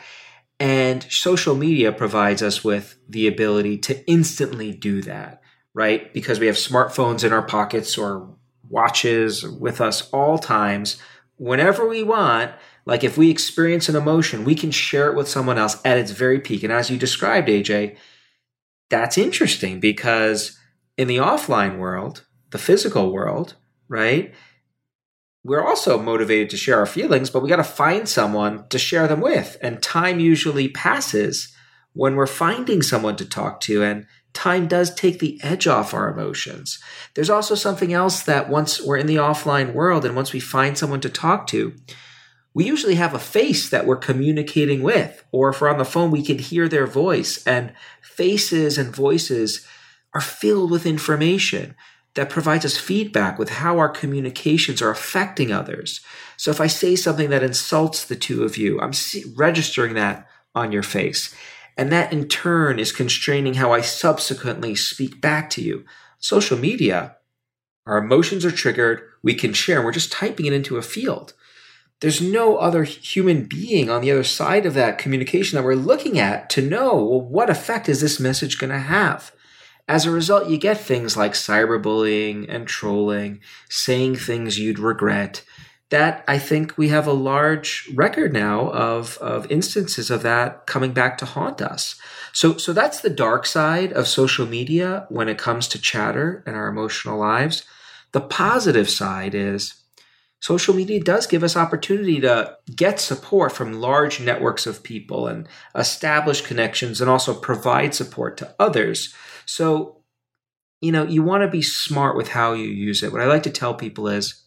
And social media provides us with the ability to instantly do that, right? Because we have smartphones in our pockets or watches with us all times, whenever we want. Like if we experience an emotion, we can share it with someone else at its very peak. And as you described, A J, that's interesting because in the offline world, the physical world, right, we're also motivated to share our feelings, but we got to find someone to share them with. And time usually passes when we're finding someone to talk to, and time does take the edge off our emotions. There's also something else that once we're in the offline world and once we find someone to talk to, we usually have a face that we're communicating with, or if we're on the phone, we can hear their voice. And faces and voices are filled with information that provides us feedback with how our communications are affecting others. So if I say something that insults the two of you, I'm registering that on your face. And that in turn is constraining how I subsequently speak back to you. Social media, our emotions are triggered, we can share, and we're just typing it into a field. There's no other human being on the other side of that communication that we're looking at to know, well, what effect is this message going to have? As a result, you get things like cyberbullying and trolling, saying things you'd regret. That, I think we have a large record now of, of instances of that coming back to haunt us. So, so that's the dark side of social media when it comes to chatter and our emotional lives. The positive side is social media does give us opportunity to get support from large networks of people and establish connections and also provide support to others. So, you know, you want to be smart with how you use it. What I like to tell people is,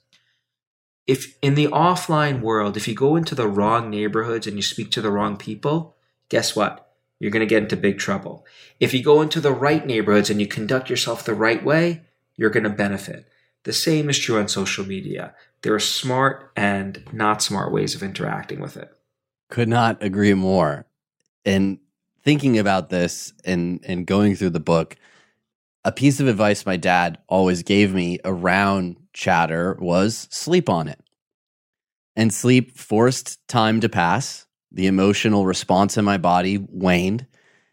if in the offline world, if you go into the wrong neighborhoods and you speak to the wrong people, guess what? You're going to get into big trouble. If you go into the right neighborhoods and you conduct yourself the right way, you're going to benefit. The same is true on social media. There are smart and not smart ways of interacting with it. Could not agree more. And thinking about this and, and going through the book, a piece of advice my dad always gave me around chatter was sleep on it. And sleep forced time to pass, the emotional response in my body waned.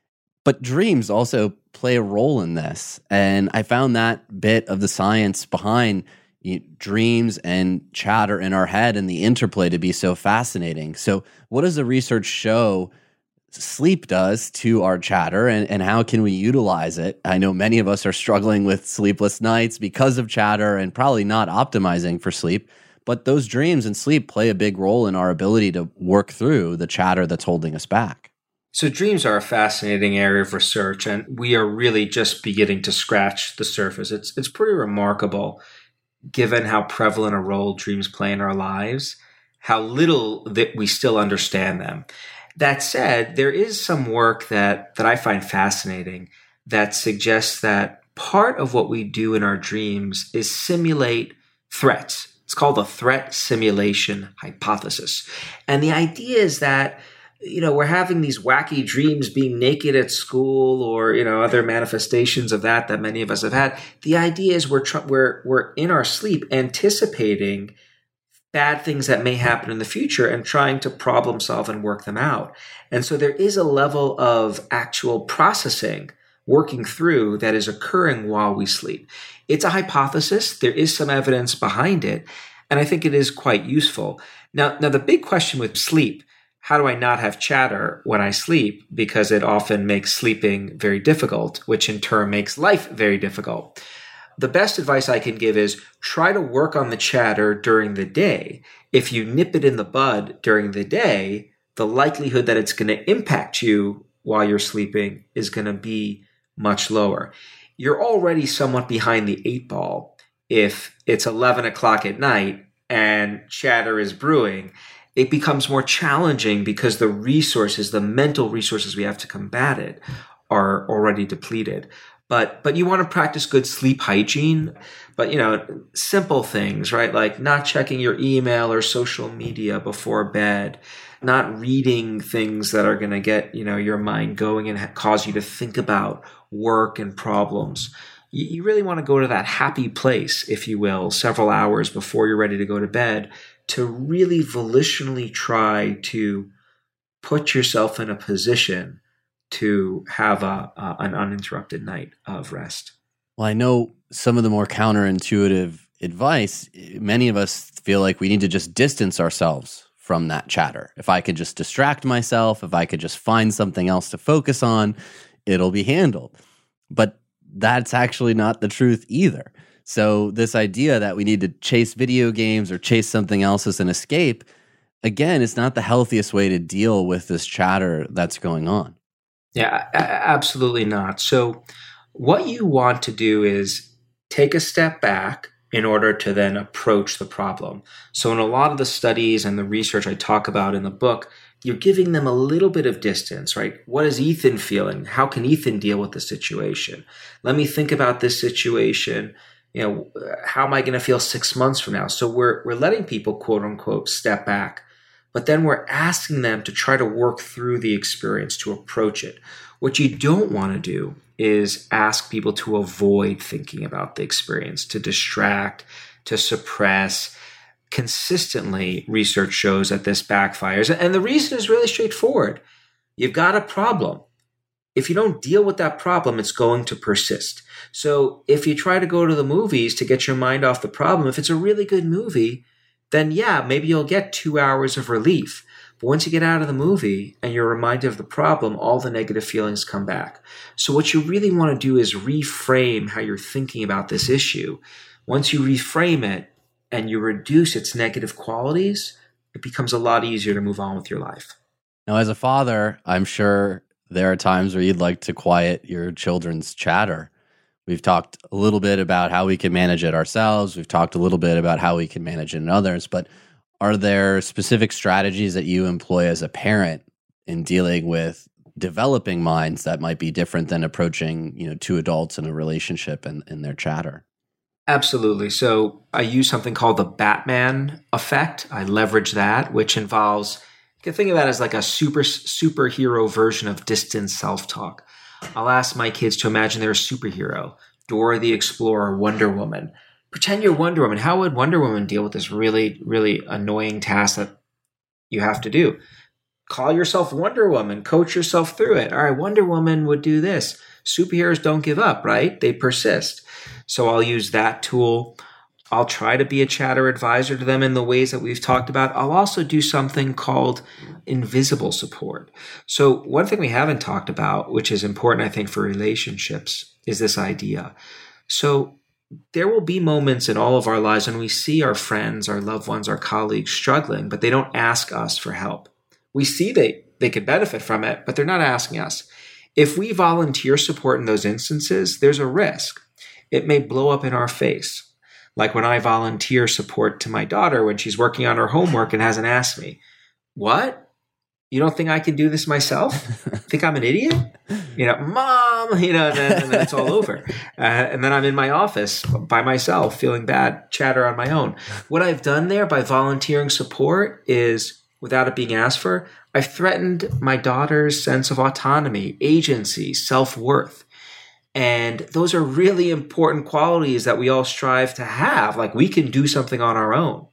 But dreams also play a role in this. And I found that bit of the science behind you know, dreams and chatter in our head and the interplay to be so fascinating. So what does the research show sleep does to our chatter, and, and how can we utilize it? I know many of us are struggling with sleepless nights because of chatter and probably not optimizing for sleep, but those dreams and sleep play a big role in our ability to work through the chatter that's holding us back. So dreams are a fascinating area of research, and we are really just beginning to scratch the surface. It's it's pretty remarkable, given how prevalent a role dreams play in our lives, how little that we still understand them. That said, there is some work that, that I find fascinating that suggests that part of what we do in our dreams is simulate threats. It's called the threat simulation hypothesis. And the idea is that, you know, we're having these wacky dreams, being naked at school, or, you know, other manifestations of that that many of us have had. The idea is we're tr- we're we're in our sleep anticipating bad things that may happen in the future and trying to problem solve and work them out. And so there is a level of actual processing, working through, that is occurring while we sleep. It's a hypothesis. There is some evidence behind it, and I think it is quite useful. Now, now the big question with sleep, how do I not have chatter when I sleep? Because it often makes sleeping very difficult, which in turn makes life very difficult. The best advice I can give is try to work on the chatter during the day. If you nip it in the bud during the day, the likelihood that it's going to impact you while you're sleeping is going to be much lower. You're already somewhat behind the eight ball if it's eleven o'clock at night and chatter is brewing. It becomes more challenging because the resources, the mental resources we have to combat it, are already depleted. But but you want to practice good sleep hygiene, but, you know, simple things, right? Like not checking your email or social media before bed, not reading things that are going to get, you know, your mind going and ha- cause you to think about work and problems. You, you really want to go to that happy place, if you will, several hours before you're ready to go to bed, to really volitionally try to put yourself in a position to have a, uh, an uninterrupted night of rest. Well, I know some of the more counterintuitive advice, many of us feel like we need to just distance ourselves from that chatter. If I could just distract myself, if I could just find something else to focus on, it'll be handled. But that's actually not the truth either. So this idea that we need to chase video games or chase something else as an escape, again, it's not the healthiest way to deal with this chatter that's going on. Yeah, absolutely not. So what you want to do is take a step back in order to then approach the problem. So in a lot of the studies and the research I talk about in the book, you're giving them a little bit of distance, right? What is Ethan feeling? How can Ethan deal with the situation? Let me think about this situation. You know, how am I going to feel six months from now? So we're we're letting people, quote unquote, step back. But then we're asking them to try to work through the experience, to approach it. What you don't want to do is ask people to avoid thinking about the experience, to distract, to suppress. Consistently, research shows that this backfires. And the reason is really straightforward. You've got a problem. If you don't deal with that problem, it's going to persist. So if you try to go to the movies to get your mind off the problem, if it's a really good movie, then yeah, maybe you'll get two hours of relief. But once you get out of the movie and you're reminded of the problem, all the negative feelings come back. So what you really want to do is reframe how you're thinking about this issue. Once you reframe it and you reduce its negative qualities, it becomes a lot easier to move on with your life. Now, as a father, I'm sure there are times where you'd like to quiet your children's chatter. We've talked a little bit about how we can manage it ourselves. We've talked a little bit about how we can manage it in others. But are there specific strategies that you employ as a parent in dealing with developing minds that might be different than approaching, you know, two adults in a relationship and, and their chatter? Absolutely. So I use something called the Batman effect. I leverage that, which involves, you can think of that as like a super superhero version of distant self-talk. I'll ask my kids to imagine they're a superhero, Dora the Explorer, Wonder Woman. Pretend you're Wonder Woman. How would Wonder Woman deal with this really, really annoying task that you have to do? call yourself Wonder Woman, coach yourself through it. All right, Wonder Woman would do this. Superheroes don't give up, right? They persist. So I'll use that tool. I'll try to be a chatter advisor to them in the ways that we've talked about. I'll also do something called invisible support. So one thing we haven't talked about, which is important, I think, for relationships, is this idea. So there will be moments in all of our lives when we see our friends, our loved ones, our colleagues struggling, but they don't ask us for help. We see they, they could benefit from it, but they're not asking us. If we volunteer support in those instances, there's a risk. It may blow up in our face. Like when I volunteer support to my daughter when she's working on her homework and hasn't asked me, what? You don't think I can do this myself? Think I'm an idiot? You know, mom, you know, and then, and then it's all over. Uh, and then I'm in my office by myself, feeling bad, chatter on my own. What I've done there by volunteering support is, without it being asked for, I've threatened my daughter's sense of autonomy, agency, self-worth. And those are really important qualities that we all strive to have. Like we can do something on our own.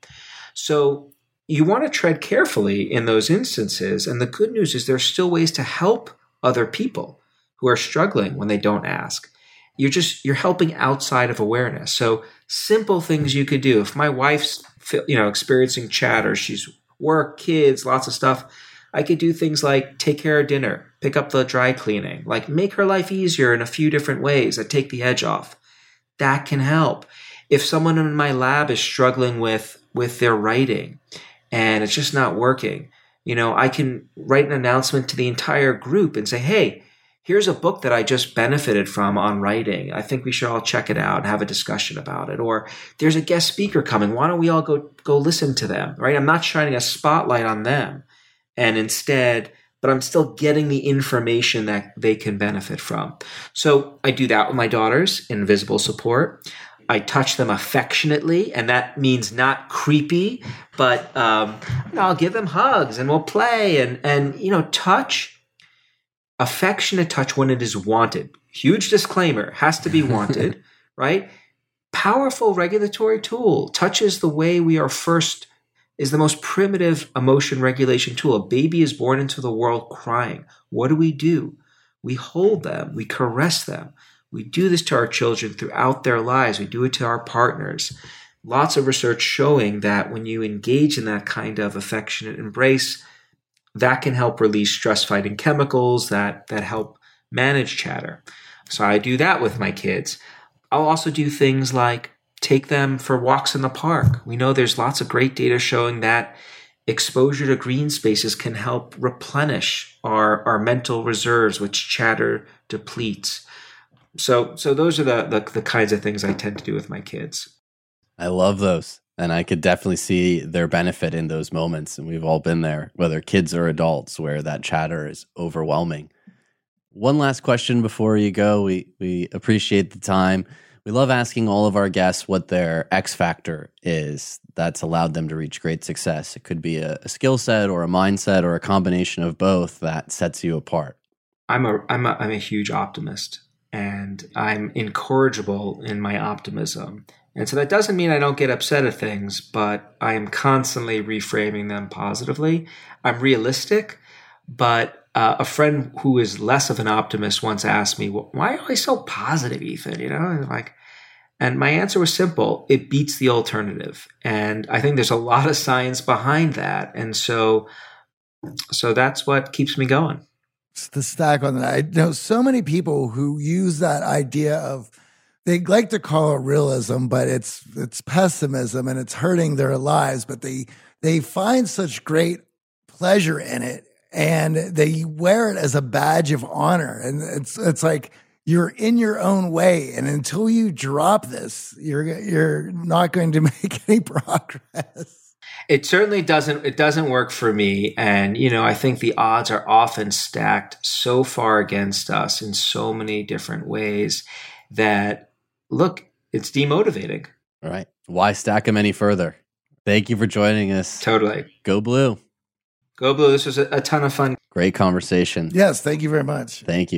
So you want to tread carefully in those instances. And the good news is there's still ways to help other people who are struggling when they don't ask. You're just, you're helping outside of awareness. So simple things you could do. If my wife's, you know, experiencing chatter, she's work, kids, lots of stuff, I could do things like take care of dinner, pick up the dry cleaning, like make her life easier in a few different ways that take the edge off. That can help. If someone in my lab is struggling with, with their writing and it's just not working, you know, I can write an announcement to the entire group and say, hey, here's a book that I just benefited from on writing. I think we should all check it out and have a discussion about it. Or there's a guest speaker coming. Why don't we all go, go listen to them, right? I'm not shining a spotlight on them. And instead, but I'm still getting the information that they can benefit from. So I do that with my daughters, invisible support. I touch them affectionately, and that means not creepy, but um, you know, I'll give them hugs and we'll play and, and you know, touch, affectionate touch when it is wanted. Huge disclaimer, has to be wanted, right? Powerful regulatory tool. Touch is the way we are first is the most primitive emotion regulation tool. A baby is born into the world crying. What do we do? We hold them. We caress them. We do this to our children throughout their lives. We do it to our partners. Lots of research showing that when you engage in that kind of affectionate embrace, that can help release stress-fighting chemicals that, that help manage chatter. So I do that with my kids. I'll also do things like take them for walks in the park. We know there's lots of great data showing that exposure to green spaces can help replenish our, our mental reserves, which chatter depletes. So so those are the, the the kinds of things I tend to do with my kids. I love those. And I could definitely see their benefit in those moments. And we've all been there, whether kids or adults, where that chatter is overwhelming. One last question before you go. We we appreciate the time. We love asking all of our guests what their X factor is that's allowed them to reach great success. It could be a, a skill set or a mindset or a combination of both that sets you apart. I'm a I'm a I'm a huge optimist, and I'm incorrigible in my optimism. And so that doesn't mean I don't get upset at things, but I am constantly reframing them positively. I'm realistic, but Uh, a friend who is less of an optimist once asked me, well, why are you so positive, Ethan? You know, and like, and my answer was simple. It beats the alternative. And I think there's a lot of science behind that. And so, so that's what keeps me going. It's the stack on that. I know so many people who use that idea of, they like to call it realism, but it's, it's pessimism and it's hurting their lives, but they, they find such great pleasure in it. And they wear it as a badge of honor. And it's it's like you're in your own way. And until you drop this, you're you're not going to make any progress. It certainly doesn't it doesn't work for me. And, you know, I think the odds are often stacked so far against us in so many different ways that, look, it's demotivating. All right. Why stack them any further? Thank you for joining us. Totally. Go Blue. Go Blue. This was a, a ton of fun. Great conversation. Yes, thank you very much. Thank you.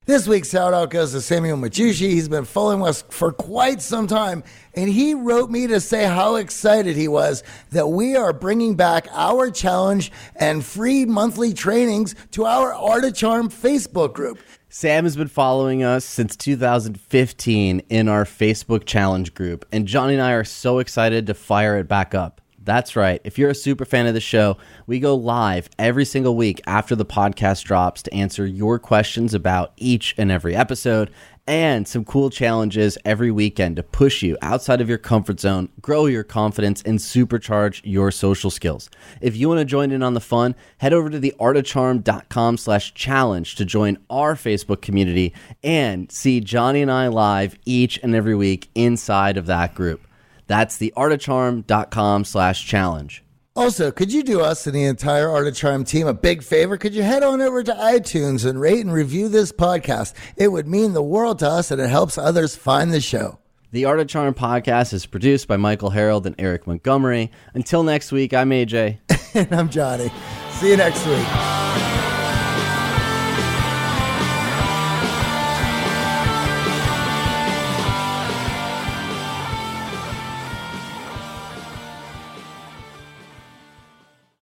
This week's shout out goes to Samuel Majushi. He's been following us for quite some time, and he wrote me to say how excited he was that we are bringing back our challenge and free monthly trainings to our Art of Charm Facebook group. Sam has been following us since two thousand fifteen in our Facebook challenge group, and Johnny and I are so excited to fire it back up. That's right. If you're a super fan of the show, we go live every single week after the podcast drops to answer your questions about each and every episode, and some cool challenges every weekend to push you outside of your comfort zone, grow your confidence, and supercharge your social skills. If you want to join in on the fun, head over to the art of charm dot com slash challenge to join our Facebook community and see Johnny and I live each and every week inside of that group. That's the art of charm dot com slash challenge. Also, could you do us and the entire Art of Charm team a big favor? Could you head on over to iTunes and rate and review this podcast? It would mean the world to us, and it helps others find the show. The Art of Charm podcast is produced by Michael Harold and Eric Montgomery. Until next week, I'm A J. And I'm Johnny. See you next week.